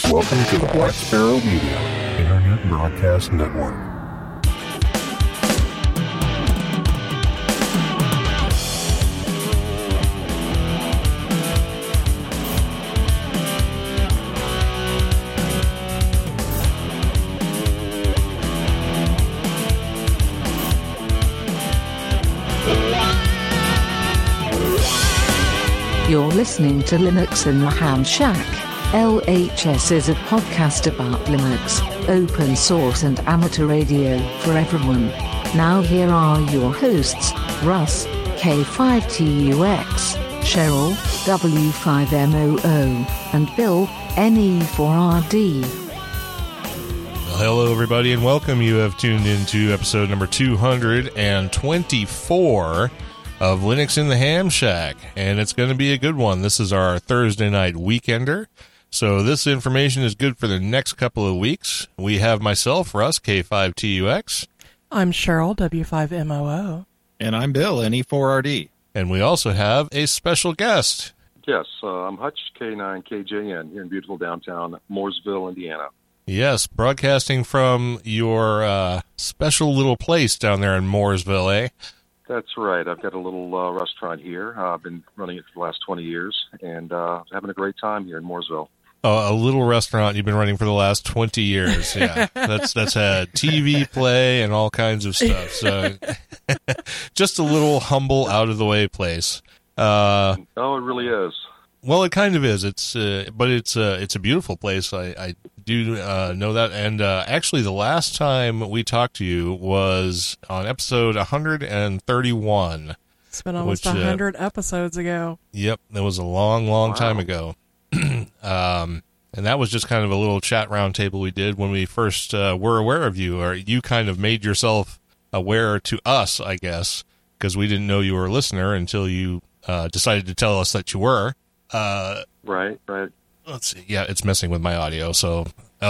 Welcome to the Black Sparrow Media Internet Broadcast Network. You're listening to Linux in the Ham Shack. LHS is a podcast about Linux, open source and amateur radio for everyone. Now here are your hosts, Russ, K5TUX, Cheryl, W5MOO, and Bill, NE4RD. Hello, everybody, and welcome. You have tuned into episode number 224 of Linux in the Ham Shack, and it's going to be a good one. This is our Thursday night weekender, so this information is good for the next couple of weeks. We have myself, Russ, K5TUX. I'm Cheryl, W5MOO. And I'm Bill, NE4RD. And we also have a special guest. Yes, I'm Hutch, K9KJN, here in beautiful downtown Mooresville, Indiana. Yes, broadcasting from your special little place down there in Mooresville, eh? That's right. I've got a little restaurant here. I've been running it for the last 20 years, and having a great time here in Mooresville. A little restaurant you've been running for the last 20 years. Yeah, that's had TV play and all kinds of stuff. So just a little humble, out-of-the-way place. Oh, it really is. Well, it kind of is. But it's a beautiful place. I do know that. And actually, the last time we talked to you was on episode 131. It's been almost 100 episodes ago. Yep, that was a long time ago. And that was just kind of a little chat roundtable we did when we first were aware of you, or you kind of made yourself aware to us, I guess, because we didn't know you were a listener until you decided to tell us that you were. Right. Let's see. Yeah, it's messing with my audio, so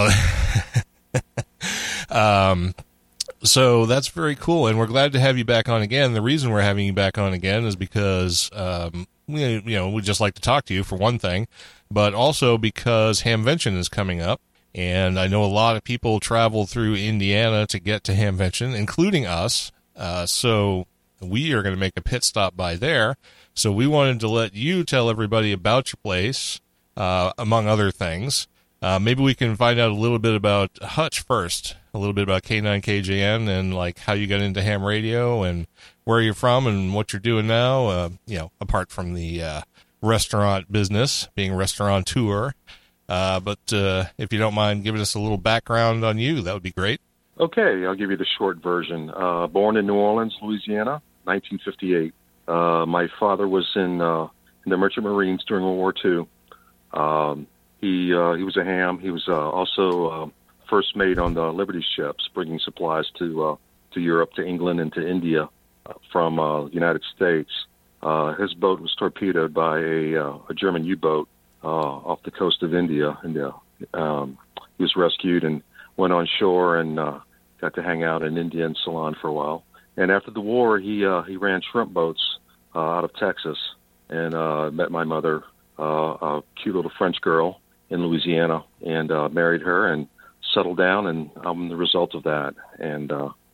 so that's very cool, and we're glad to have you back on again. The reason we're having you back on again is because we just like to talk to you, for one thing, but also because Hamvention is coming up, and I know a lot of people travel through Indiana to get to Hamvention, including us. So we are going to make a pit stop by there. So we wanted to let you tell everybody about your place, among other things. Maybe we can find out a little bit about Hutch first, a little bit about K9KJN and like how you got into ham radio and where you're from and what you're doing now, apart from the restaurant business, being a restaurateur. But if you don't mind giving us a little background on you, that would be great. Okay, I'll give you the short version. Born in New Orleans, Louisiana, 1958. My father was in the Merchant Marines during World War II. He was a ham. He was also first mate on the Liberty ships, bringing supplies to Europe, to England, and to India from the United States. His boat was torpedoed by a German U-boat off the coast of India, and he was rescued and went on shore and got to hang out in India and Ceylon for a while. And after the war, he ran shrimp boats out of Texas, and met my mother, a cute little French girl in Louisiana, and married her and settled down, and I'm the result of that. And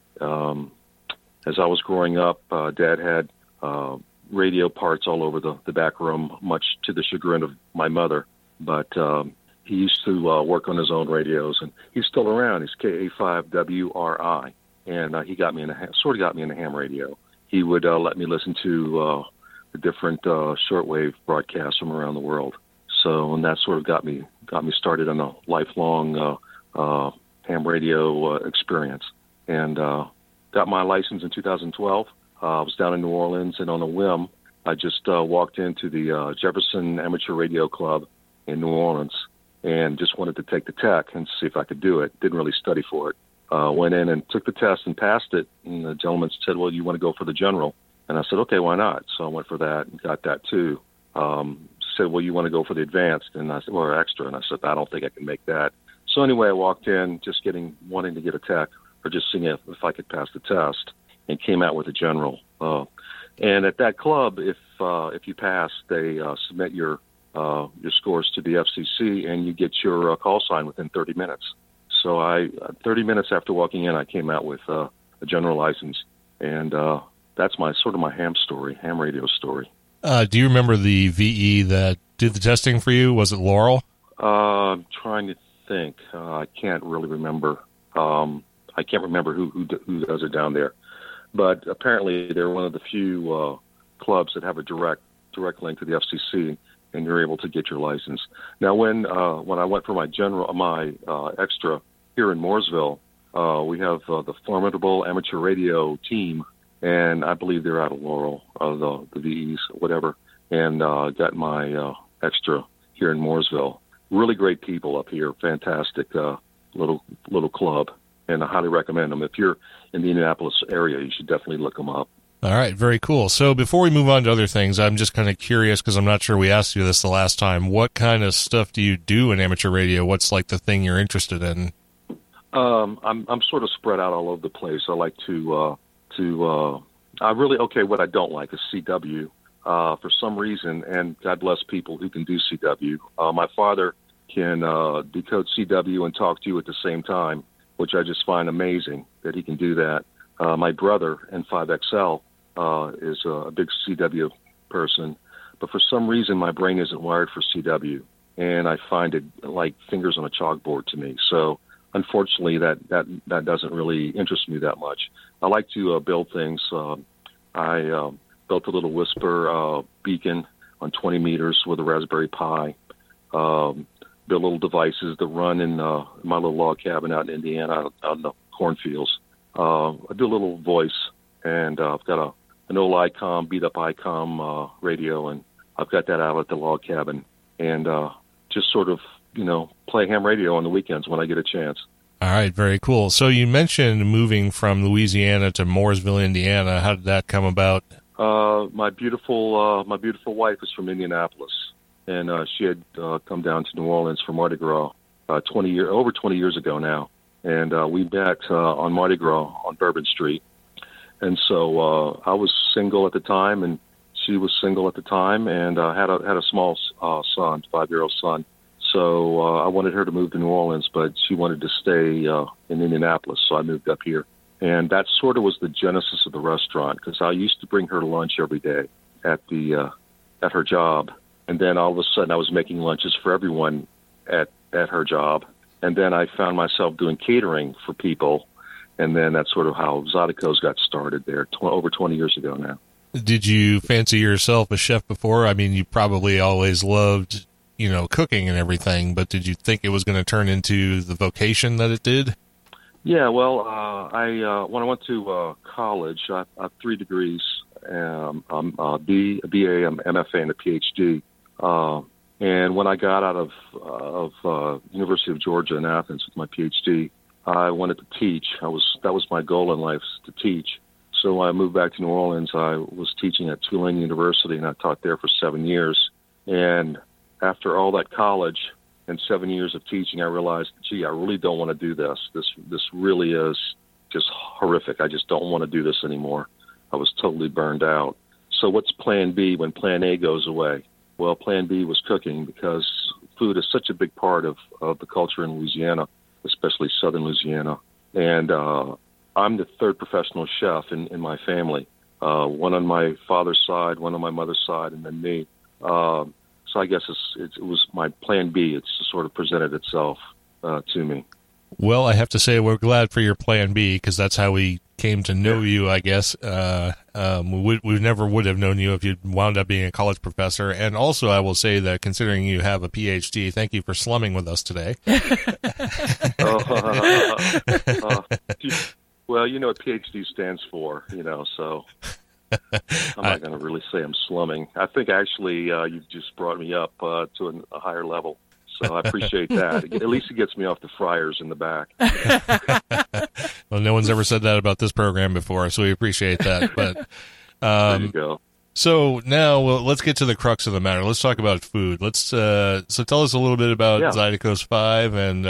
as I was growing up, Dad had radio parts all over the back room, much to the chagrin of my mother. But he used to work on his own radios, and he's still around. He's KA5WRI, and he got me in the ham radio. He would let me listen to the different shortwave broadcasts from around the world. So, and that sort of got me started on a lifelong ham radio experience. And got my license in 2012. I was down in New Orleans, and on a whim, I just walked into the Jefferson Amateur Radio Club in New Orleans and just wanted to take the tech and see if I could do it. Didn't really study for it. Went in and took the test and passed it, and the gentleman said, well, you want to go for the general? And I said, okay, why not? So I went for that and got that too. Said, well, you want to go for the advanced? And I said, well, extra. And I said, I don't think I can make that. So anyway, I walked in just wanting to get a tech, or just seeing if I could pass the test, and came out with a general. And at that club, if you pass, they submit your your scores to the FCC, and you get your call sign within 30 minutes. So 30 minutes after walking in, I came out with a general license, and that's my ham radio story. Do you remember the VE that did the testing for you? Was it Laurel? I'm trying to think. I can't really remember. I can't remember who does it down there, but apparently they're one of the few clubs that have a direct link to the FCC, and you're able to get your license. Now, when I went for my extra here in Mooresville, we have the Formidable Amateur Radio team, and I believe they're out of Laurel, the VEs, whatever, and got my extra here in Mooresville. Really great people up here, fantastic little club, and I highly recommend them. If you're in the Indianapolis area, you should definitely look them up. All right, very cool. So before we move on to other things, I'm just kind of curious because I'm not sure we asked you this the last time. What kind of stuff do you do in amateur radio? What's like the thing you're interested in? I'm sort of spread out all over the place. I like what I don't like is CW. For some reason, and God bless people who can do CW. My father can decode CW and talk to you at the same time, which I just find amazing that he can do that. My brother, N5XL, is a big CW person, but for some reason my brain isn't wired for CW, and I find it like fingers on a chalkboard to me. So unfortunately, that doesn't really interest me that much. I like to build things. I built a little Whisper beacon on 20 meters with a Raspberry Pi. Built little devices that run in my little log cabin out in Indiana, out in the cornfields. I do a little voice, and I've got an old ICOM, beat-up ICOM radio, and I've got that out at the log cabin. And just sort of, play ham radio on the weekends when I get a chance. All right, very cool. So you mentioned moving from Louisiana to Mooresville, Indiana. How did that come about? My beautiful wife is from Indianapolis, and she had come down to New Orleans for Mardi Gras over 20 years ago now, and we met on Mardi Gras on Bourbon Street. And so I was single at the time, and she was single at the time, and had a small son, 5-year-old son. So I wanted her to move to New Orleans, but she wanted to stay in Indianapolis, so I moved up here. And that sort of was the genesis of the restaurant, because I used to bring her lunch every day at her job, and then all of a sudden I was making lunches for everyone at her job, and then I found myself doing catering for people, and then that's sort of how Zydeco's got started there over 20 years ago now. Did you fancy yourself a chef before? I mean, you probably always loved, cooking and everything, but did you think it was going to turn into the vocation that it did? Yeah, well, when I went to college, I have 3 degrees, a BA, MFA, and a PhD. And when I got out of University of Georgia in Athens with my PhD, I wanted to teach. That was my goal in life, to teach. So when I moved back to New Orleans, I was teaching at Tulane University, and I taught there for 7 years. And after all that college and 7 years of teaching, I realized, I really don't want to do this. This really is just horrific. I just don't want to do this anymore. I was totally burned out. So what's plan B when plan A goes away? Well, plan B was cooking, because food is such a big part of the culture in Louisiana, especially southern Louisiana. And I'm the 3rd professional chef in my family, one on my father's side, one on my mother's side, and then me. So I guess it was my plan B. It's sort of presented itself to me. Well, I have to say we're glad for your plan B, because that's how we came to know you, I guess. We never would have known you if you'd wound up being a college professor. And also, I will say that considering you have a PhD, thank you for slumming with us today. Well, you know what PhD stands for, so I'm not going to really say I'm slumming. I think actually you've just brought me up to a higher level. So I appreciate that. At least it gets me off the fryers in the back. Well, no one's ever said that about this program before, so we appreciate that. But there you go. So now let's get to the crux of the matter. Let's talk about food. So tell us a little bit about Zydeco's 5, and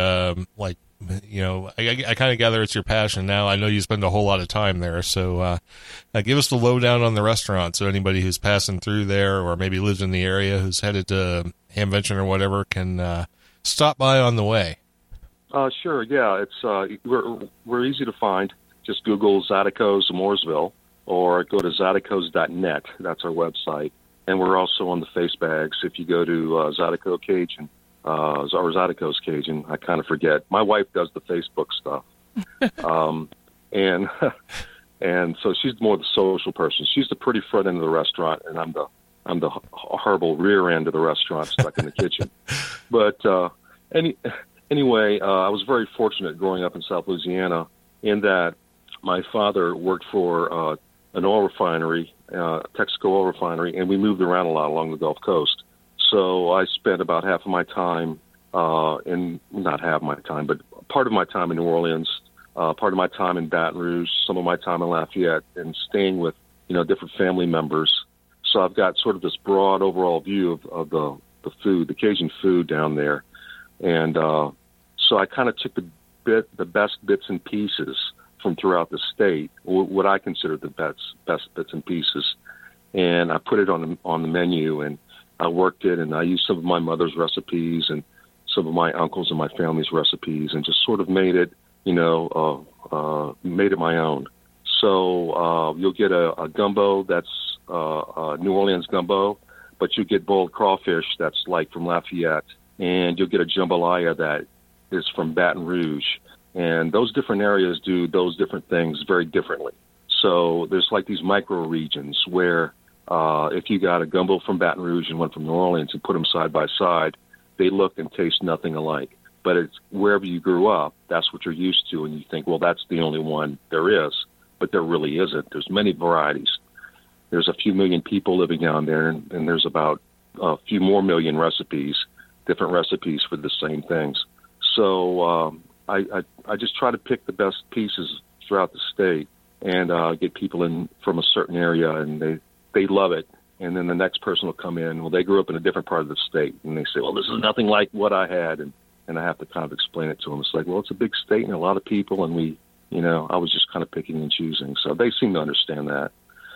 I kind of gather it's your passion now. I know you spend a whole lot of time there, so give us the lowdown on the restaurant. So anybody who's passing through there, or maybe lives in the area who's headed to Hamvention or whatever can stop by on the way? Sure. Yeah, it's we're easy to find. Just Google Zydeco's Mooresville, or go to Zydeco's.net. That's our website, and we're also on the face bags. If you go to Zydeco Cajun or Zydeco's Cajun, I kind of forget. My wife does the Facebook stuff, and so she's more the social person. She's the pretty front end of the restaurant, and I'm the horrible rear end of the restaurant, stuck in the kitchen. But anyway, I was very fortunate growing up in South Louisiana in that my father worked for an oil refinery, Texaco oil refinery, and we moved around a lot along the Gulf Coast. So I spent about half of my time not half my time, but part of my time in New Orleans, part of my time in Baton Rouge, some of my time in Lafayette, and staying with different family members. So I've got sort of this broad overall view of the food, the Cajun food down there. And so I kind of took the best bits and pieces from throughout the state, what I consider the best bits and pieces, and I put it on the menu, and I worked it, and I used some of my mother's recipes and some of my uncles and my family's recipes, and just sort of made it, made it my own. So you'll get a gumbo that's New Orleans gumbo, but you get boiled crawfish that's like from Lafayette, and you'll get a jambalaya that is from Baton Rouge. And those different areas do those different things very differently. So there's like these micro regions where if you got a gumbo from Baton Rouge and one from New Orleans and put them side by side, they look and taste nothing alike. But it's wherever you grew up, that's what you're used to, and you think, well, that's the only one there is. But there really isn't. There's many varieties. There's a few million people living down there, and there's about a few more million recipes, different recipes for the same things. So I just try to pick the best pieces throughout the state and get people in from a certain area, and they love it. And then the next person will come in. Well, they grew up in a different part of the state, and they say, well, this is nothing like what I had. And I have to kind of explain it to them. It's like, well, it's a big state and a lot of people, and I was just kind of picking and choosing. So they seem to understand that.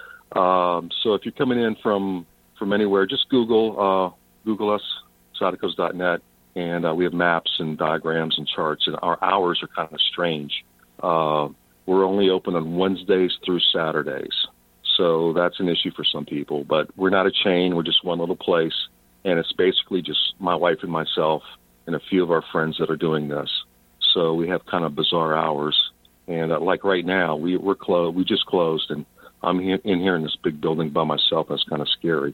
So if you're coming in from anywhere, just Google us, Zydeco's.net, and we have maps and diagrams and charts, and our hours are kind of strange. We're only open on Wednesdays through Saturdays, so that's an issue for some people. But we're not a chain. We're just one little place, and it's basically just my wife and myself and a few of our friends that are doing this. So we have kind of bizarre hours. And like right now, we're closed. We just closed, and I'm in here in this big building by myself. That's kind of scary,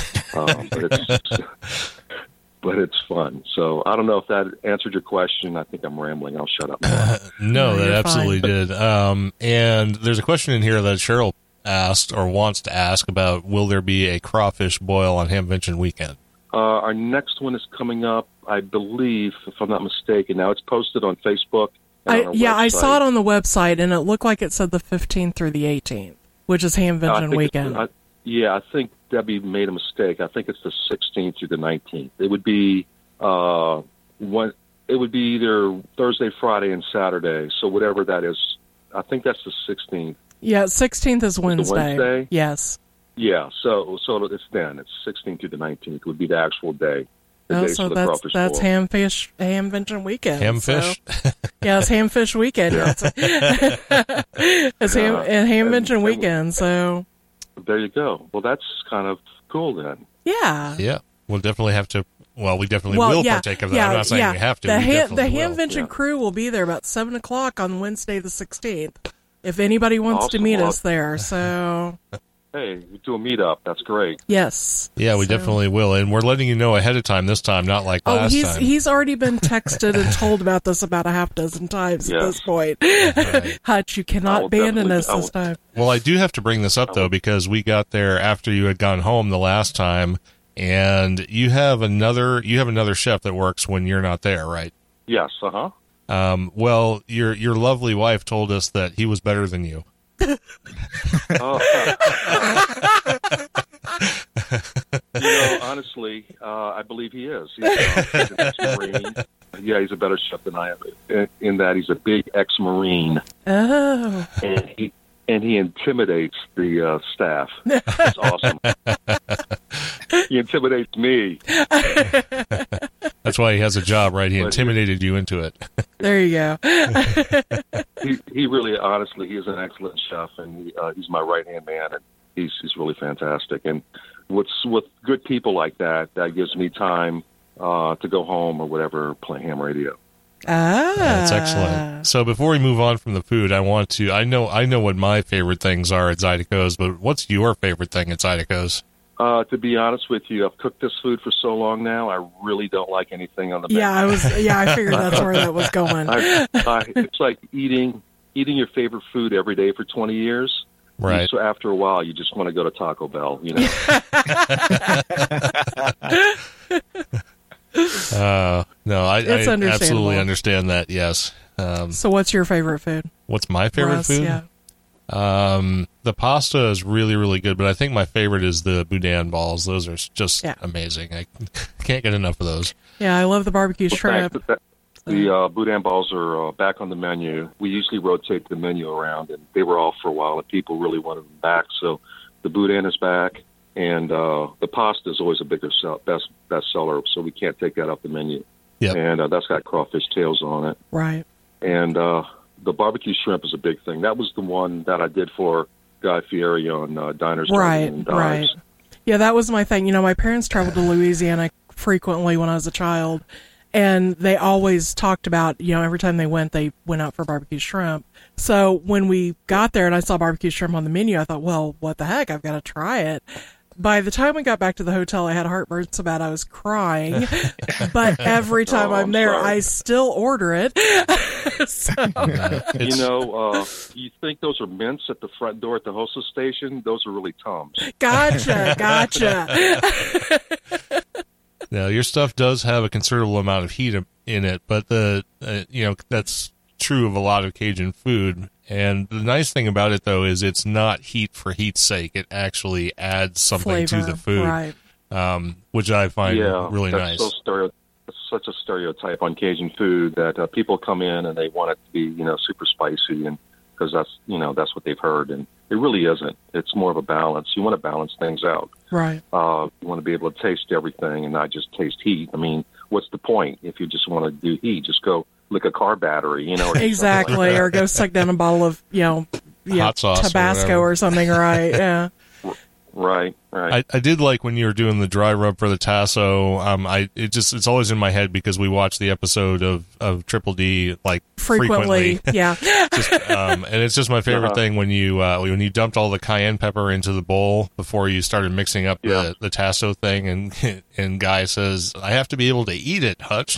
but it's fun. So I don't know if that answered your question. I think I'm rambling. I'll shut up now. No, that absolutely did. And there's a question in here that Cheryl asked or wants to ask about: will there be a crawfish boil on Hamvention weekend? Our next one is coming up, I believe, if I'm not mistaken. Now it's posted on Facebook. I saw it on the website, and it looked like it said the 15th through the 18th, which is Hamvention weekend. I think Debbie made a mistake. I think it's the 16th through the 19th. It would be It would be either Thursday, Friday, and Saturday. So whatever that is, I think that's the 16th. Yeah, 16th is Wednesday. Wednesday? Yes. Yeah, so it's then. It's 16th through the 19th would be the actual day. So that's Hamvention weekend. Hamfish? So, yeah, it's Hamfish weekend. Yeah. It's Hamvention weekend, so. There you go. Well, that's kind of cool then. Yeah. Yeah. We'll definitely have to, we definitely will partake of that. I'm not saying we have to. The Hamvention crew will be there about 7 o'clock on Wednesday the 16th. If anybody wants to meet us there, so. Hey, we do a meetup. That's great. Yes. Yeah, we definitely will. And we're letting you know ahead of time this time, not like last time. He's already been texted and told about this about a half dozen times at this point. Right. Hutch, you cannot abandon us this time. Well, I do have to bring this up, though, because we got there after you had gone home the last time, and you have another chef that works when you're not there, right? Yes, well, your lovely wife told us that he was better than you. Honestly, I believe he is. He's an ex-Marine. Yeah, he's a better chef than I am, in that he's a big ex-Marine. Oh. And he intimidates the staff. It's awesome. He intimidates me. That's why he has a job, right? He intimidated you into it. There you go. He really, honestly, he is an excellent chef, and he's my right-hand man, and he's really fantastic. And with good people like that, that gives me time to go home or whatever, play ham radio. That's excellent. So before we move on from the food, I know what my favorite things are at Zydeco's, but what's your favorite thing at Zydeco's? To be honest with you, I've cooked this food for so long now, I really don't like anything on the menu. I figured that's where that was going. It's like eating your favorite food every day for 20 years. Right. So after a while, you just want to go to Taco Bell, you know. No, I absolutely understand that. Yes. So what's your favorite food? What's my favorite food? Yeah. The pasta is really, really good, but I think my favorite is the boudin balls. Those are just amazing. I can't get enough of those. Yeah, I love the barbecue shrimp. The boudin balls are back on the menu. We usually rotate the menu around, and they were off for a while, and people really wanted them back. So the boudin is back, and the pasta is always a best seller, so we can't take that off the menu. Yep. And that's got crawfish tails on it. Right. And the barbecue shrimp is a big thing. That was the one that I did for Guy Fieri on Diners, and Dives. Right. Yeah, that was my thing. You know, my parents traveled to Louisiana frequently when I was a child, and they always talked about, you know, every time they went out for barbecue shrimp. So when we got there and I saw barbecue shrimp on the menu, I thought, well, what the heck? I've got to try it. By the time we got back to the hotel, I had heartburn so bad I was crying. But every time I'm there, sorry. I still order it. You know, you think those are mints at the front door at the hostess station? Those are really Tums. Gotcha. Now, your stuff does have a considerable amount of heat in it, but that's true of a lot of Cajun food. And the nice thing about it, though, is it's not heat for heat's sake. It actually adds something to the food, right. Which I find really nice. It's such a stereotype on Cajun food that people come in and they want it to be, you know, super spicy, and because that's what they've heard, and it really isn't. It's more of a balance. You want to balance things out. Right. You want to be able to taste everything and not just taste heat. I mean, what's the point if you just want to do heat? Just go lick a car battery, you know. Or exactly, like or go suck down a bottle of, hot sauce, Tabasco or something, right? Yeah. Right. I did like when you were doing the dry rub for the tasso. It's always in my head because we watched the episode of Triple D like frequently. Yeah. And it's just my favorite thing when you dumped all the cayenne pepper into the bowl before you started mixing up the tasso thing, and Guy says, "I have to be able to eat it, Hutch."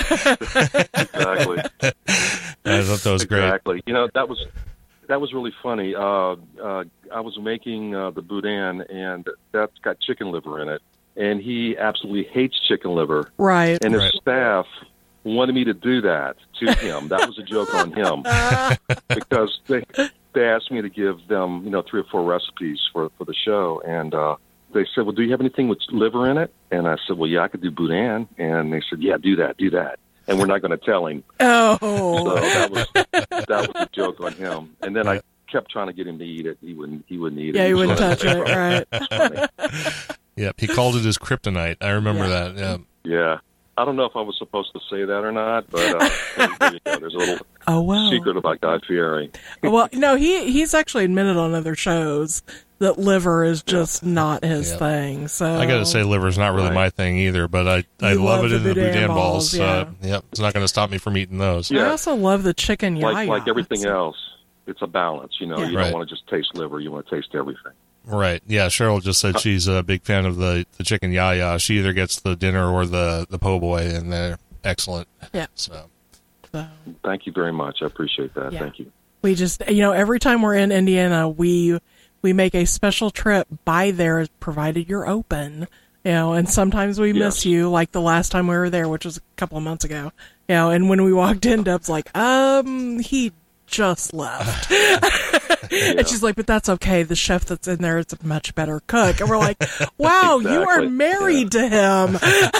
Exactly. I thought that was great. Exactly. You know, that was really funny. I was making the boudin, and that's got chicken liver in it, and he absolutely hates chicken liver. Right. And his staff wanted me to do that to him. That was a joke on him because they asked me to give them, 3 or 4 recipes for the show, and they said, "Well, do you have anything with liver in it?" And I said, "Well, yeah, I could do boudin." And they said, "Yeah, do that." And we're not going to tell him. Oh. So that was a joke on him. And then I kept trying to get him to eat it. He wouldn't eat it. Yeah, he wouldn't touch it, right. Yep, he called it his kryptonite. I remember that. Yeah. Yeah. I don't know if I was supposed to say that or not, but there you go. There's a little secret about Guy Fieri. Well, no, he's actually admitted on other shows that liver is just not his thing. So I got to say, liver's not really my thing either, but I love it in the boudin balls. It's not going to stop me from eating those. Yeah. I also love the chicken yaya. Like everything else, it's a balance. You don't want to just taste liver. You want to taste everything. Right. Yeah. Cheryl just said she's a big fan of the chicken yaya. She either gets the dinner or the po' boy, and they're excellent. Yeah. So thank you very much. I appreciate that. Yeah. Thank you. We just, every time we're in Indiana, we make a special trip by there, provided you're open. And sometimes we miss you, like the last time we were there, which was a couple of months ago. And when we walked in, Deb's like, he just left. And she's like, but that's okay. The chef that's in there is a much better cook. And we're like, wow, exactly. You are married to him.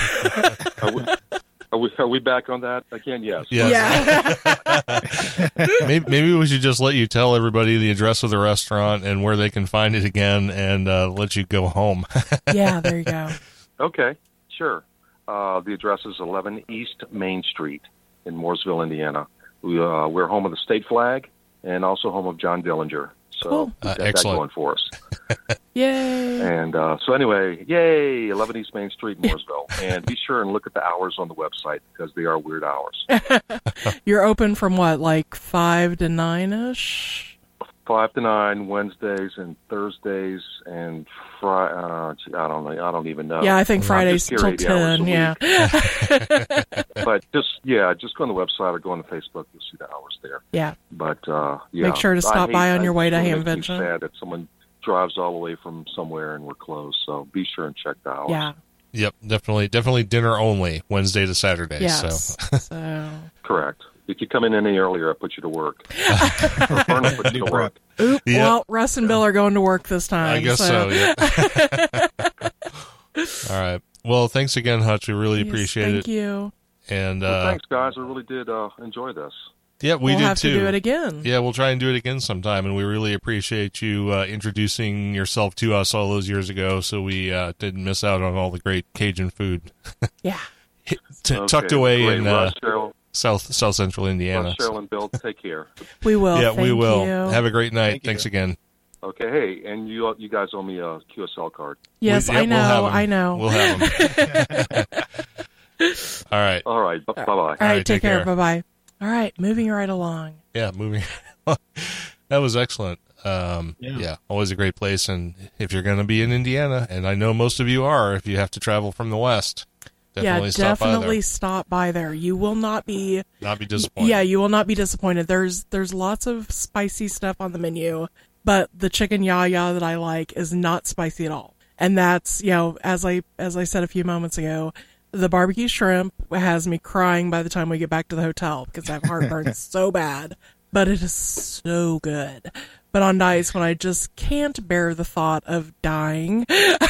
Are we back on that again? Yes. Yeah. Maybe we should just let you tell everybody the address of the restaurant and where they can find it again, and let you go home. Yeah, there you go. Okay, sure. The address is 11 East Main Street in Mooresville, Indiana. We're home of the state flag and also home of John Dillinger. So Cool. we've got that Excellent. going for us. Yay! And so anyway, yay, 11 East Main Street, Mooresville. And be sure and look at the hours on the website because they are weird hours. You're open from what, like 5 to 9-ish? 5 to 9 Wednesdays and Thursdays and Friday. I don't even know. Yeah, I think I'm Fridays just here till 80 hours 10, a yeah. week. But just go on the website or go on the Facebook. You'll see the hours there. Yeah. But yeah, Make sure to stop by on your way to it makes me Hamvention. sad that someone drives all the way from somewhere and we're closed. So be sure and check the hours. Yeah. Yep, definitely dinner only, Wednesday to Saturday. Yes. So. Correct. If you come in any earlier, I put you to work. Or Vernon put you to work. Oop, Yeah. well, Russ and Bill are going to work this time. I guess so, yeah. All right. Well, thanks again, Hutch. We really Yes, appreciate Thank it. you. And Well, thanks, guys. I really did enjoy this. yeah, we We'll did have too. to do it again. Yeah, we'll try and do it again sometime, and we really appreciate you introducing yourself to us all those years ago, so we didn't miss out on all the great Cajun food Yeah. tucked Okay, away great. in Russ, Cheryl, South Central Indiana. Russ, Cheryl, and Bill, take care. We will. Yeah, we Thank will. you. Have a great night. Thank you. Thanks again. Okay, hey, and you guys owe me a QSL card. Yes, Yep, I we'll have know. 'em. I know. We'll have them. All right. All right, bye-bye. All right, take care. Bye-bye. All right, moving right along. Yeah, moving. That was excellent. Yeah, always a great place. And if you're going to be in Indiana, and I know most of you are, if you have to travel from the West, definitely stop by there. You will not be disappointed. Yeah, you will not be disappointed. There's lots of spicy stuff on the menu, but the chicken yaya that I like is not spicy at all. And that's, as I said a few moments ago, the barbecue shrimp has me crying by the time we get back to the hotel because I have heartburn so bad, but it is so good. But on nights when I just can't bear the thought of dying,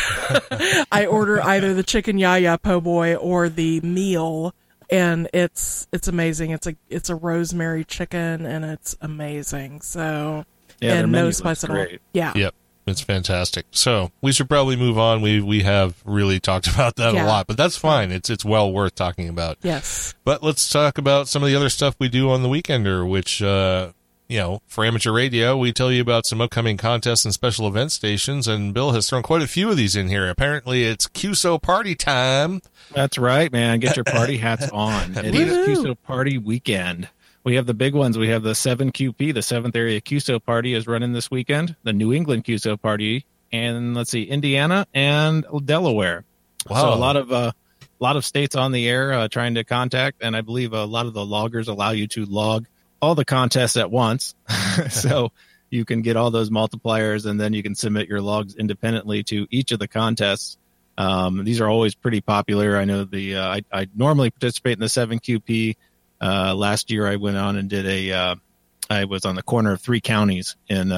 I order either the chicken yaya po' boy or the meal, and it's amazing. It's a rosemary chicken, and it's amazing. So, Yeah, their and menu no looks spice at all. great. Yeah. Yep. It's fantastic. So we should probably move on. We have really talked about that a lot, but that's fine. It's well worth talking about. Yes. But let's talk about some of the other stuff we do on the Weekender, which, for amateur radio, we tell you about some upcoming contests and special event stations, and Bill has thrown quite a few of these in here. Apparently, it's QSO party time. That's right, man. Get your party hats on. It is Woohoo. QSO party weekend. We have the big ones. We have the 7QP, the 7th Area QSO party is running this weekend, the New England QSO party, and let's see, Indiana and Delaware. Wow. So a lot of states on the air trying to contact, and I believe a lot of the loggers allow you to log all the contests at once. So you can get all those multipliers, and then you can submit your logs independently to each of the contests. These are always pretty popular. I know I normally participate in the 7QP. Last year I went on and did I was on the corner of 3 counties in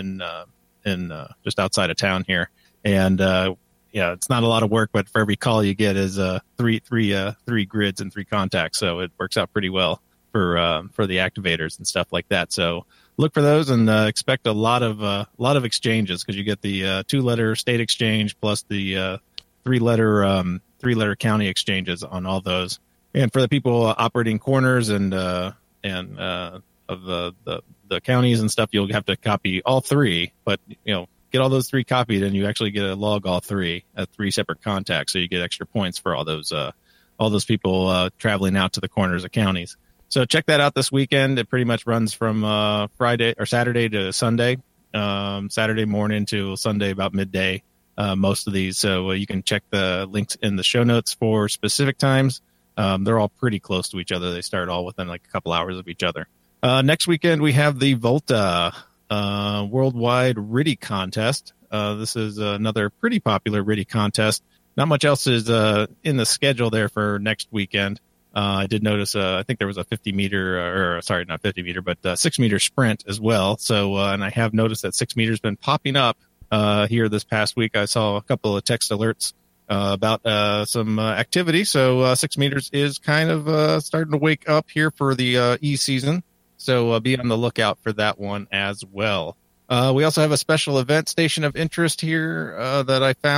just outside of town here. And, it's not a lot of work, but for every call you get is, three grids and 3 contacts. So it works out pretty well for the activators and stuff like that. So look for those and, expect a lot of exchanges because you get the, 2-letter state exchange plus the, 3-letter county exchanges on all those. And for the people operating corners and of the counties and stuff, you'll have to copy all 3. But get all those 3 copied, and you actually get a log all 3 at 3 separate contacts. So you get extra points for all those people traveling out to the corners of counties. So check that out this weekend. It pretty much runs from Friday or Saturday to Sunday, Saturday morning to Sunday about midday. Most of these, so you can check the links in the show notes for specific times. They're all pretty close to each other. They start all within like a couple hours of each other. Next weekend, we have the Volta Worldwide RTTY Contest. This is another pretty popular RTTY contest. Not much else is in the schedule there for next weekend. I did notice, I think there was a 50-meter, not 50-meter, but 6-meter sprint as well. So, and I have noticed that 6 meters been popping up here this past week. I saw a couple of text alerts about some activity. So 6 meters is kind of starting to wake up here for the E-season. So be on the lookout for that one as well. We also have a special event station of interest here that I found.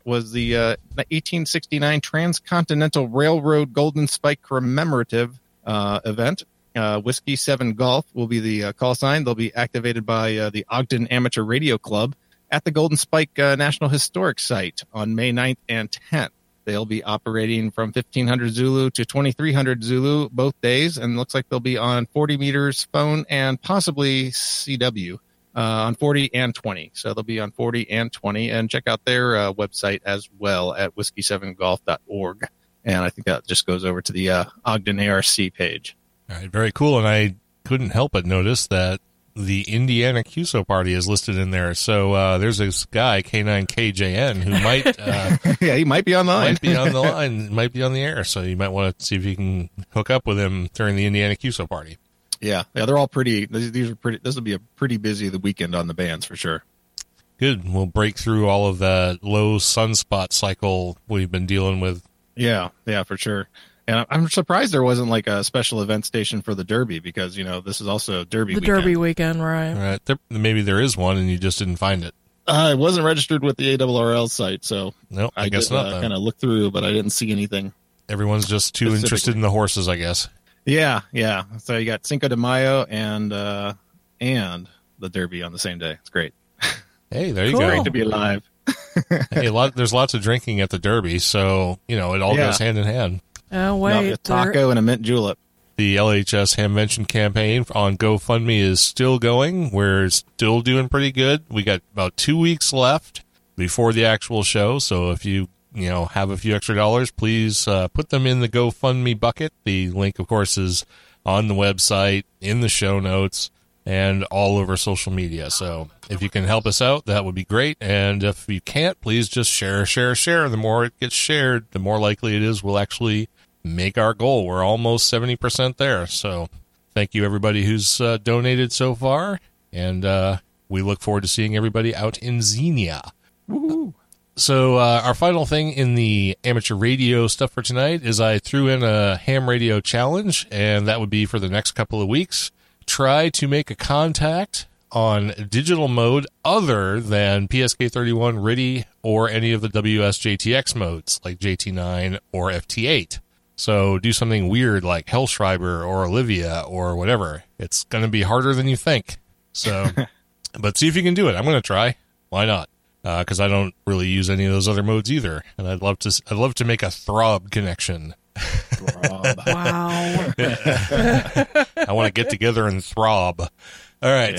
was the 1869 Transcontinental Railroad Golden Spike commemorative event. Whiskey 7 Golf will be the call sign. They'll be activated by the Ogden Amateur Radio Club at the Golden Spike National Historic Site on May 9th and 10th. They'll be operating from 1500 Zulu to 2300 Zulu both days, and looks like they'll be on 40 meters phone and possibly CW on 40 and 20. So they'll be on 40 and 20, and check out their website as well at whiskey7golf.org. And I think that just goes over to the Ogden ARC page. All right, very cool. And I couldn't help but notice that the Indiana QSO party is listed in there. So there's this guy, K9KJN, who might... yeah, he might be on the line. Might be on the line, might be on the air. So you might want to see if you can hook up with him during the Indiana QSO party. Yeah, they're all pretty... These are pretty. This will be a pretty busy the weekend on the bands for sure. Good. We'll break through all of that low sunspot cycle we've been dealing with. Yeah, for sure. And I'm surprised there wasn't like a special event station for the Derby, because, this is also Derby weekend. Derby weekend, right. Right. Maybe there is one and you just didn't find it. It wasn't registered with the ARRL site, so no, I guess not. I kind of looked through, but I didn't see anything. Everyone's just too interested in the horses, I guess. Yeah. So you got Cinco de Mayo and the Derby on the same day. It's great. Hey, there you Cool. go. Great to be alive. Hey, there's lots of drinking at the Derby, so it all goes hand in hand. Oh, wait. A taco and a mint julep. The LHS Hamvention campaign on GoFundMe is still going. We're still doing pretty good. We got about 2 weeks left before the actual show, so if you have a few extra dollars, please put them in the GoFundMe bucket. The link, of course, is on the website, in the show notes, and all over social media. So if you can help us out, that would be great. And if you can't, please just share. The more it gets shared, the more likely it is we'll actually make our goal. We're almost 70% there. So thank you, everybody who's donated so far. And we look forward to seeing everybody out in Xenia. Woo-hoo. So our final thing in the amateur radio stuff for tonight is I threw in a ham radio challenge, and that would be for the next couple of weeks. Try to make a contact on digital mode other than PSK31, RTTY, or any of the WSJTX modes like JT9 or FT8. So do something weird like Hellschreiber or Olivia or whatever. It's going to be harder than you think. So, but see if you can do it. I'm going to try. Why not? Because I don't really use any of those other modes either, and I'd love to make a throb connection. Wow. I want to get together and throb. All right,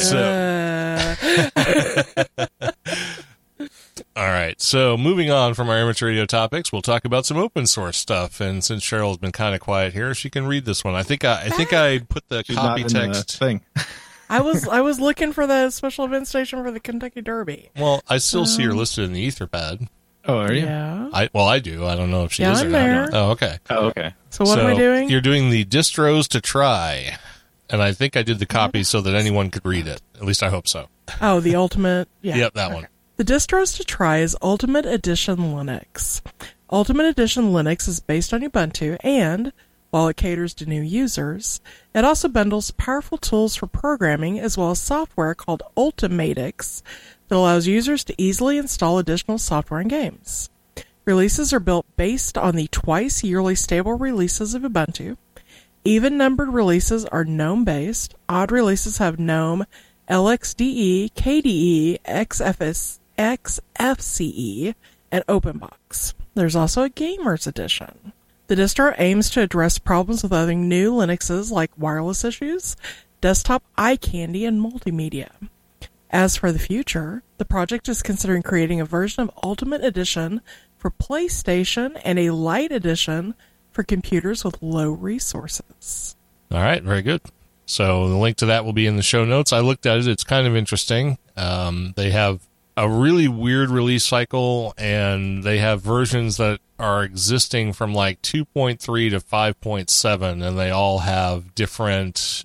All right, so moving on from our amateur radio topics, we'll talk about some open source stuff. And since Cheryl's been kind of quiet here, she can read this one. I think I put the She's copy not in the text thing. I was looking for the special event station for the Kentucky Derby. Well, I still see her listed in the Etherpad. Oh, are you? Yeah. I do. I don't know if she is or I'm not. there. Oh, okay. Oh, okay. So what am I doing? You're doing the distros to try, and I think I did the copy so that anyone could read it. At least I hope so. Oh, the Ultimate. Yeah. Yep, that one. The distros to try is Ultimate Edition Linux. Ultimate Edition Linux is based on Ubuntu, and while it caters to new users, it also bundles powerful tools for programming as well as software called Ultimatix that allows users to easily install additional software and games. Releases are built based on the twice-yearly stable releases of Ubuntu. Even-numbered releases are GNOME-based. Odd releases have GNOME, LXDE, KDE, XFCE, and OpenBox. There's also a Gamers Edition. The distro aims to address problems with other new Linuxes like wireless issues, desktop eye candy, and multimedia. As for the future, the project is considering creating a version of Ultimate Edition for PlayStation and a Lite Edition for computers with low resources. All right, very good. So the link to that will be in the show notes. I looked at it. It's kind of interesting. They have a really weird release cycle, and they have versions that are existing from like 2.3 to 5.7, and they all have different,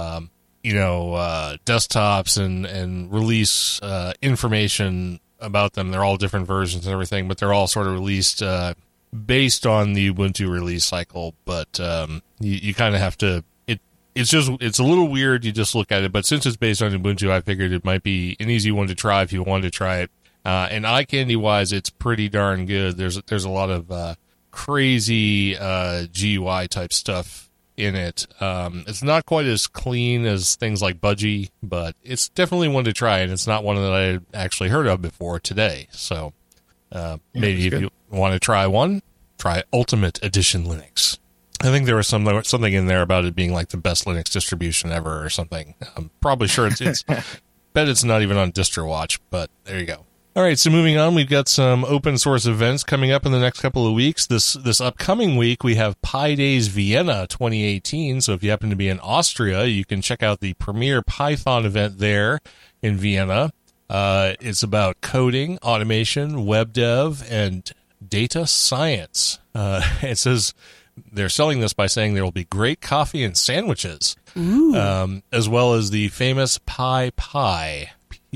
desktops and release information about them. They're all different versions and everything, but they're all sort of released based on the Ubuntu release cycle. But you kind of have to. It's a little weird. You just look at it, but since it's based on Ubuntu, I figured it might be an easy one to try if you wanted to try it And eye candy wise, it's pretty darn good. There's a lot of crazy GUI type stuff in it. It's not quite as clean as things like Budgie, but it's definitely one to try, and it's not one that I actually heard of before today. So maybe if you want to try one, try Ultimate Edition Linux. I think there was something in there about it being like the best Linux distribution ever or something. I'm probably sure it's bet it's not even on DistroWatch, but there you go. All right, so moving on, we've got some open source events coming up in the next couple of weeks. This upcoming week, we have Pi Days Vienna 2018. So if you happen to be in Austria, you can check out the premier Python event there in Vienna. It's about coding, automation, web dev, and data science. It says they're selling this by saying there will be great coffee and sandwiches, as well as the famous Pi Pie.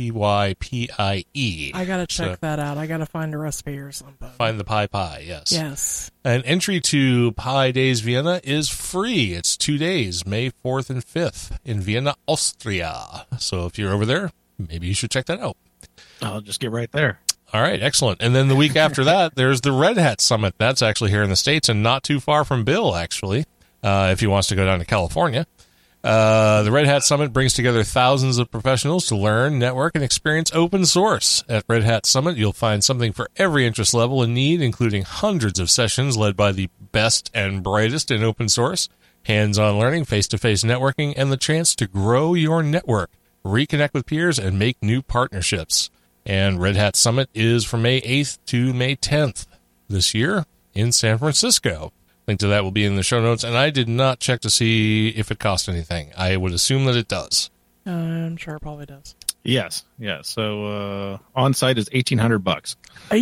PYPIE. I gotta check that out. I gotta find a recipe or something. Find the Pi Pie, yes. Yes. And entry to Pi Days Vienna is free. It's 2 days, May 4th and 5th, in Vienna, Austria. So if you're over there, maybe you should check that out. I'll just get right there. All right, excellent. And then the week after that, there's the Red Hat Summit. That's actually here in the States and not too far from Bill, actually, if he wants to go down to California. The Red Hat Summit brings together thousands of professionals to learn, network, and experience open source. At Red Hat Summit, you'll find something for every interest level and need, including hundreds of sessions led by the best and brightest in open source, hands-on learning, face-to-face networking, and the chance to grow your network, reconnect with peers, and make new partnerships. And Red Hat Summit is from May 8th to May 10th this year in San Francisco. Link to that will be in the show notes, and I did not check to see if it cost anything. I would assume that it does. I'm sure it probably does. Yes. So on site is $1,800.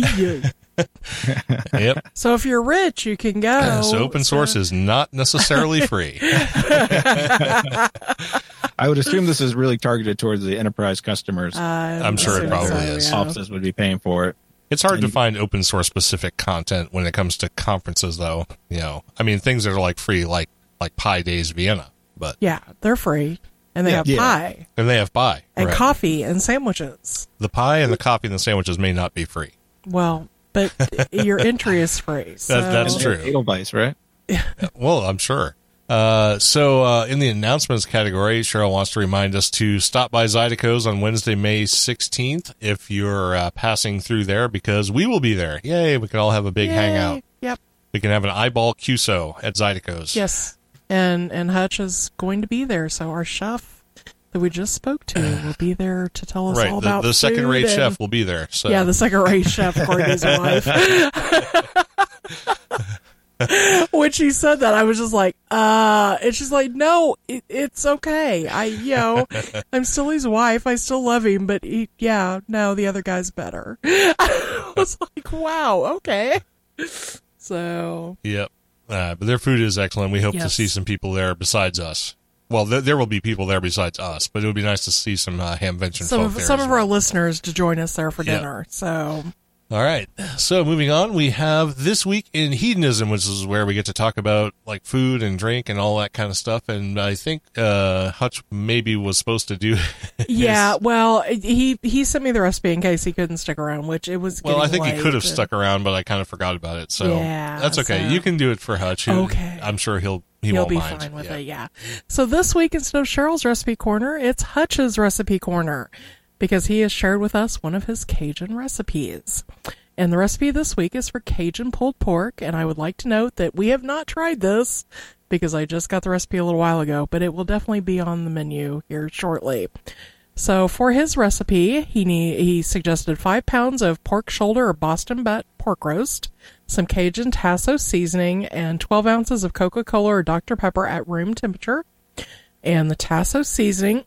Yep. So if you're rich, you can go. So open source is not necessarily free. I would assume this is really targeted towards the enterprise customers. I'm sure it probably is. Offices would be paying for it. It's hard to find open source specific content when it comes to conferences, though. You know, I mean, things that are like free, like Pi Days Vienna, but yeah, they're free, and they have pie, and they have pie and right. coffee and sandwiches. The pie and the coffee and the sandwiches may not be free. Well, but your entry is free. So. That's true. Edelweiss, right? Well, I'm sure. So in the announcements category, Cheryl wants to remind us to stop by Zydeco's on Wednesday, May 16th, if you're passing through there, because we will be there. Yay, we can all have a big hangout. Yep. We can have an eyeball QSO at Zydeco's. Yes. And Hutch is going to be there, so our chef that we just spoke to will be there to tell us all about the second-rate food chef will be there. So. Yeah, the second-rate chef, Courtney's wife. When she said that, I was just like, and she's like, no, it's okay. I'm still his wife. I still love him, but the other guy's better. I was like, wow, okay. So. Yep. But their food is excellent. We hope to see some people there besides us. Well, there will be people there besides us, but it would be nice to see some Hamvention folk there. Some of our listeners to join us there for dinner. So. All right. So moving on, we have This Week in Hedonism, which is where we get to talk about like food and drink and all that kind of stuff. And I think Hutch maybe was supposed to do. Yeah. Well, he sent me the recipe in case he couldn't stick around, which it was. Well, I think late he could have stuck around, but I kind of forgot about it. So that's okay. So, you can do it for Hutch. Okay. I'm sure he'll be mind. Fine with it. Yeah. So this week, instead of Cheryl's recipe corner, it's Hutch's recipe corner, because he has shared with us one of his Cajun recipes. And the recipe this week is for Cajun pulled pork, and I would like to note that we have not tried this because I just got the recipe a little while ago, but it will definitely be on the menu here shortly. So for his recipe, he suggested 5 pounds of pork shoulder or Boston butt pork roast, some Cajun Tasso seasoning, and 12 ounces of Coca-Cola or Dr. Pepper at room temperature. And the Tasso seasoning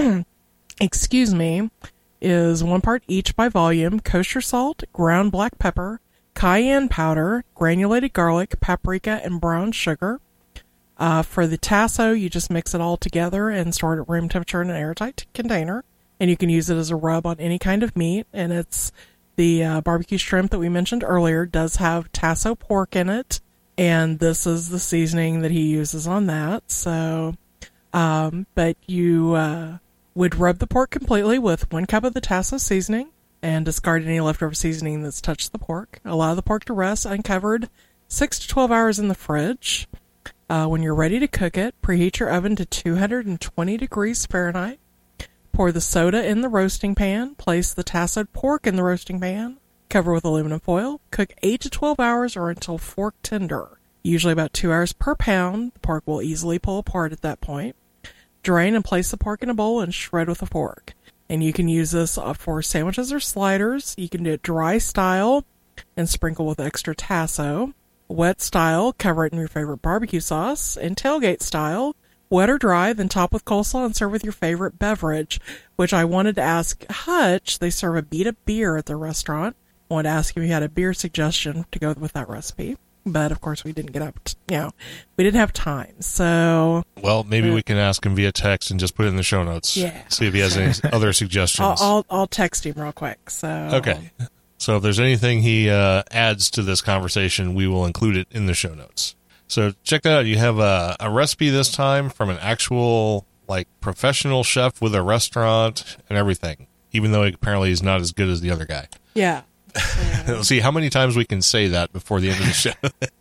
is 1 part each by volume: kosher salt, ground black pepper, cayenne powder, granulated garlic, paprika, and brown sugar. For the Tasso, you just mix it all together and store it at room temperature in an airtight container. And you can use it as a rub on any kind of meat. And it's the barbecue shrimp that we mentioned earlier does have Tasso pork in it. And this is the seasoning that he uses on that. So, but you would rub the pork completely with 1 cup of the Tasso seasoning and discard any leftover seasoning that's touched the pork. Allow the pork to rest uncovered 6 to 12 hours in the fridge. When you're ready to cook it, preheat your oven to 220 degrees Fahrenheit. Pour the soda in the roasting pan. Place the tassoed pork in the roasting pan. Cover with aluminum foil. Cook 8 to 12 hours or until fork tender. Usually about 2 hours per pound. The pork will easily pull apart at that point. Drain and place the pork in a bowl and shred with a fork. And you can use this for sandwiches or sliders. You can do it dry style and sprinkle with extra tasso. Wet style, cover it in your favorite barbecue sauce. And tailgate style, wet or dry, then top with coleslaw and serve with your favorite beverage, which I wanted to ask Hutch. They serve a Beta beer at their restaurant. I wanted to ask if you had a beer suggestion to go with that recipe. But, of course, we didn't get up, we didn't have time, so... Well, maybe we can ask him via text and just put it in the show notes. Yeah. See if he has any other suggestions. I'll text him real quick, so... Okay. So if there's anything he adds to this conversation, we will include it in the show notes. So check that out. You have a recipe this time from an actual, professional chef with a restaurant and everything, even though apparently he's not as good as the other guy. Yeah. Let's see how many times we can say that before the end of the show.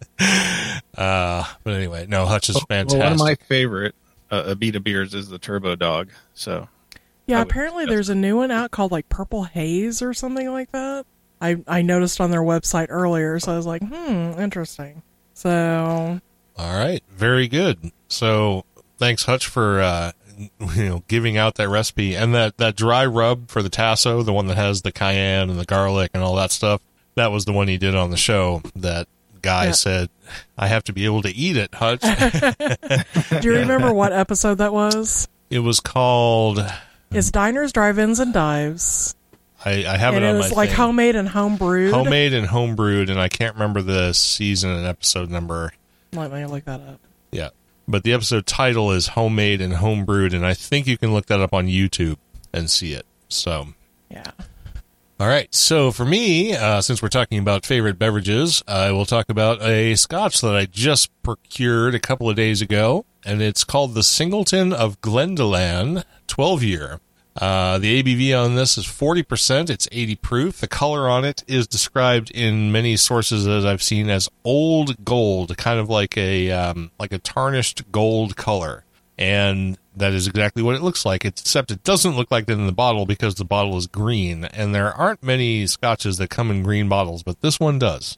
But anyway, no, Hutch is fantastic. Well, one of my favorite Beta beers is the Turbo Dog. So yeah, apparently there's a new one out called Purple Haze or something like that. I noticed on their website earlier, so I was like, interesting. So all right, very good. So thanks, Hutch, for giving out that recipe and that dry rub for the tasso, the one that has the cayenne and the garlic and all that stuff. That was the one he did on the show. That guy said, "I have to be able to eat it, Hutch." Do you remember what episode that was? It was called It's Diners, Drive-Ins, and Dives. I have it on my was like thing. Homemade and Homebrewed. Homemade and Homebrewed, and I can't remember the season and episode number. Let me look that up. Yeah. But the episode title is Homemade and Homebrewed, and I think you can look that up on YouTube and see it. So, yeah. All right. So for me, since we're talking about favorite beverages, I will talk about a scotch that I just procured a couple of days ago, and it's called the Singleton of Glendalough 12-year. The ABV on this is 40%. It's 80 proof. The color on it is described in many sources that I've seen as old gold, kind of like a tarnished gold color. And that is exactly what it looks like, except it doesn't look like that in the bottle because the bottle is green. And there aren't many scotches that come in green bottles, but this one does.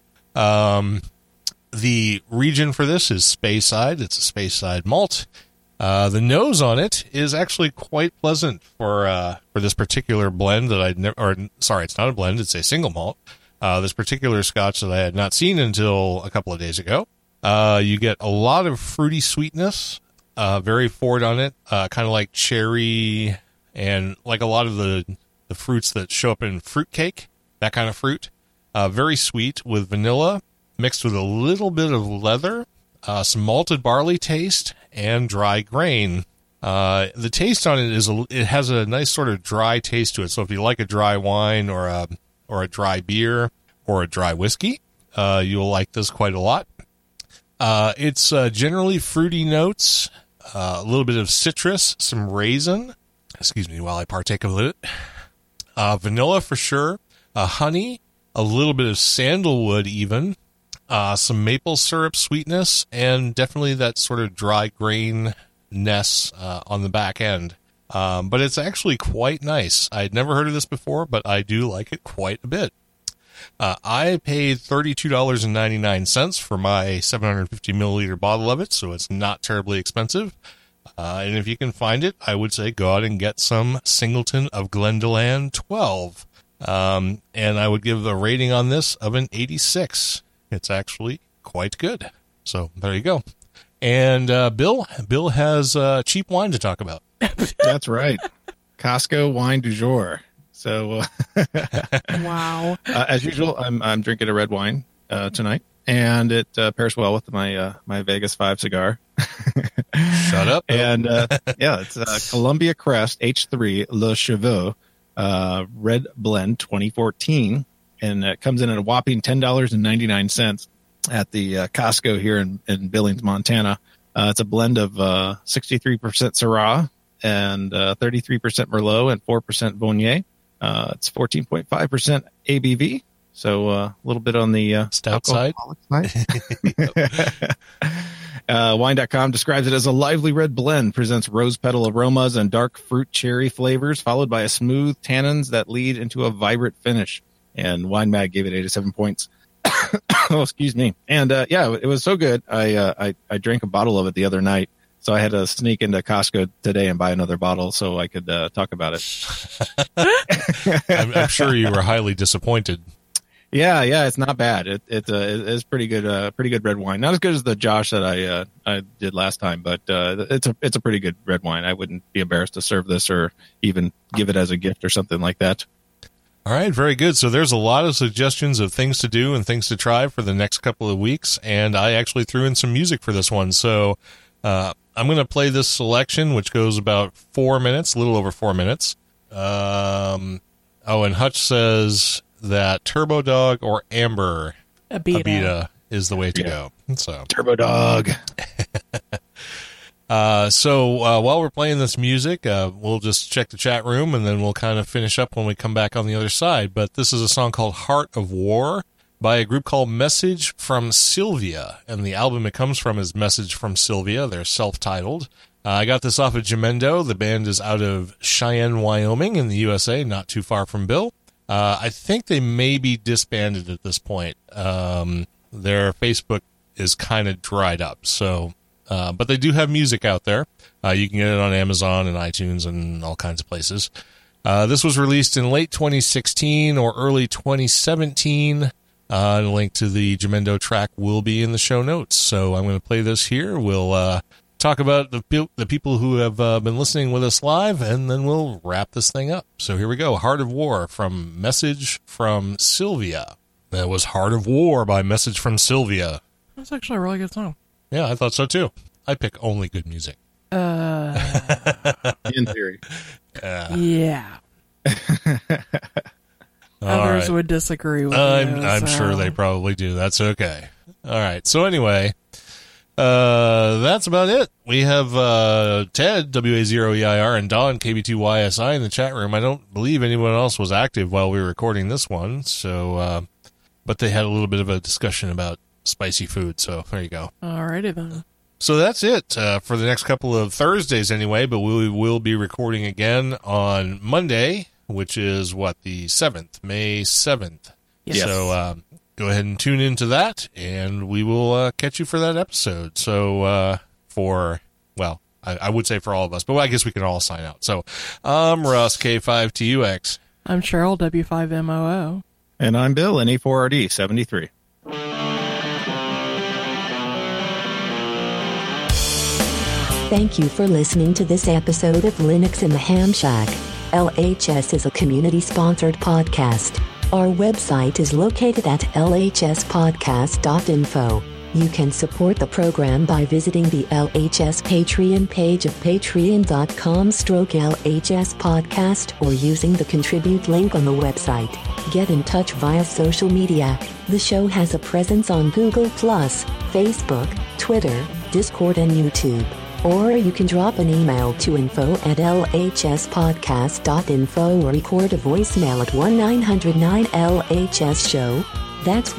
The region for this is Speyside. It's a Speyside malt. The nose on it is actually quite pleasant for this particular blend that it's not a blend, it's a single malt. This particular scotch that I had not seen until a couple of days ago. You get a lot of fruity sweetness, very forward on it, kind of like cherry and like a lot of the fruits that show up in fruitcake, that kind of fruit. Very sweet with vanilla mixed with a little bit of leather. Some malted barley taste and dry grain. The taste on it it has a nice sort of dry taste to it. So if you like a dry wine or a dry beer or a dry whiskey, you'll like this quite a lot. It's generally fruity notes, a little bit of citrus, some raisin. Excuse me while I partake of it. Vanilla for sure. Honey, a little bit of sandalwood even. Some maple syrup sweetness, and definitely that sort of dry grainness on the back end. But it's actually quite nice. I'd never heard of this before, but I do like it quite a bit. I paid $32.99 for my 750 milliliter bottle of it, so it's not terribly expensive. And if you can find it, I would say go out and get some Singleton of Glendalough 12. And I would give the rating on this of an 86. It's actually quite good. So there you go. And Bill has cheap wine to talk about. That's right. Costco wine du jour. So Wow. As usual, I'm drinking a red wine tonight, and it pairs well with my Vegas 5 cigar. Shut up. And it's Columbia Crest H3 Le Cheveux Red Blend 2014. And it comes in at a whopping $10.99 at the Costco here in Billings, Montana. It's a blend of 63% Syrah and 33% Merlot and 4% Viognier. It's 14.5% ABV. So a little bit on the stout side. Wine.com describes it as a lively red blend, presents rose petal aromas and dark fruit cherry flavors, followed by a smooth tannins that lead into a vibrant finish. And Wine Mag gave it 87 points. Oh, excuse me. And yeah, it was so good. I drank a bottle of it the other night, so I had to sneak into Costco today and buy another bottle so I could talk about it. I'm sure you were highly disappointed. Yeah, it's not bad. It's pretty good. Pretty good red wine. Not as good as the Josh that I did last time, but it's a pretty good red wine. I wouldn't be embarrassed to serve this or even give it as a gift or something like that. All right, very good. So there's a lot of suggestions of things to do and things to try for the next couple of weeks, and I actually threw in some music for this one. So I'm going to play this selection, which goes about 4 minutes, a little over 4 minutes. And Hutch says that Turbo Dog or Amber Abita is the way to go. So Turbo Dog. So while we're playing this music, we'll just check the chat room, and then we'll kind of finish up when we come back on the other side. But this is a song called Heart of War by a group called Message from Sylvia, and the album it comes from is Message from Sylvia. They're self-titled. I got this off of Jamendo. The band is out of Cheyenne, Wyoming in the USA, not too far from Bill. I think they may be disbanded at this point. Their Facebook is kind of dried up, so... but they do have music out there. You can get it on Amazon and iTunes and all kinds of places. This was released in late 2016 or early 2017. A link to the Jamendo track will be in the show notes. So I'm going to play this here. We'll talk about the people who have been listening with us live, and then we'll wrap this thing up. So here we go. Heart of War from Message from Sylvia. That was Heart of War by Message from Sylvia. That's actually a really good song. Yeah, I thought so too. I pick only good music. In theory. Yeah. Others would disagree with you. I'm sure they probably do. That's okay. All right. So anyway, that's about it. We have Ted, WA0EIR, and Don, KB2YSI, in the chat room. I don't believe anyone else was active while we were recording this one. So, but they had a little bit of a discussion about spicy food, so there you go. Alrighty then. So that's it for the next couple of Thursdays anyway, but we will be recording again on Monday, which is the 7th, May 7th. Yes. So go ahead and tune into that, and we will catch you for that episode. So I would say for all of us, but I guess we can all sign out. So I'm Russ, K5TUX. I'm Cheryl, W5MOO. And I'm Bill, NE4RD 73. Thank you for listening to this episode of Linux in the Ham Shack. LHS is a community-sponsored podcast. Our website is located at lhspodcast.info. You can support the program by visiting the LHS Patreon page of patreon.com/LHS podcast or using the contribute link on the website. Get in touch via social media. The show has a presence on Google+, Facebook, Twitter, Discord, and YouTube. Or you can drop an email to info@lhspodcast.info or record a voicemail at 1-900-9-LHS-SHOW. That's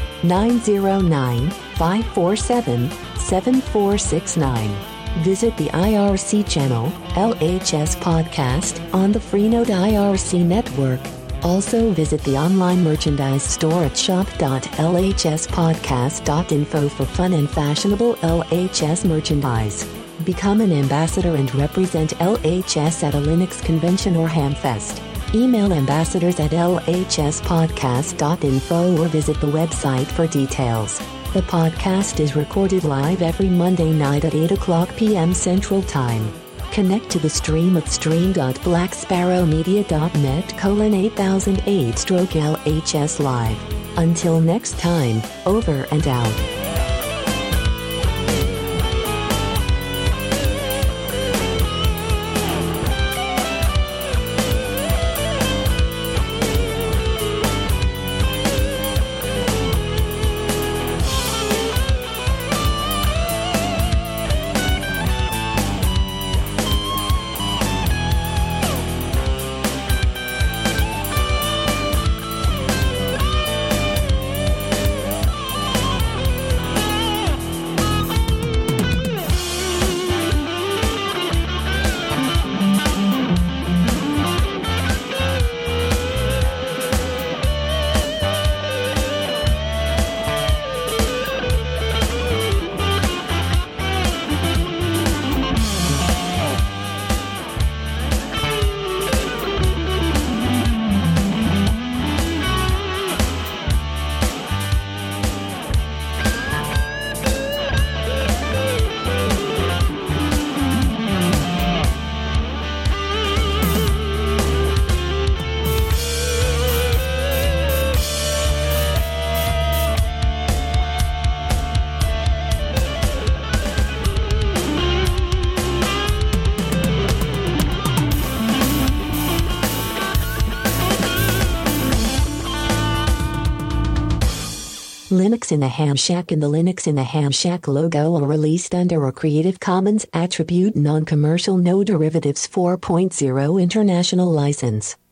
1-909-547-7469. Visit the IRC channel, LHS Podcast, on the Freenode IRC network. Also visit the online merchandise store at shop.lhspodcast.info for fun and fashionable LHS merchandise. Become an ambassador and represent LHS at a Linux convention or Hamfest. Email ambassadors at lhspodcast.info or visit the website for details. The podcast is recorded live every Monday night at 8:00 p.m. Central Time. Connect to the stream at stream.blacksparrowmedia.net:8008/LHS Live. Until next time, over and out. Linux in the Ham Shack and the Linux in the Ham Shack logo are released under a Creative Commons Attribute Non-Commercial No Derivatives 4.0 International License.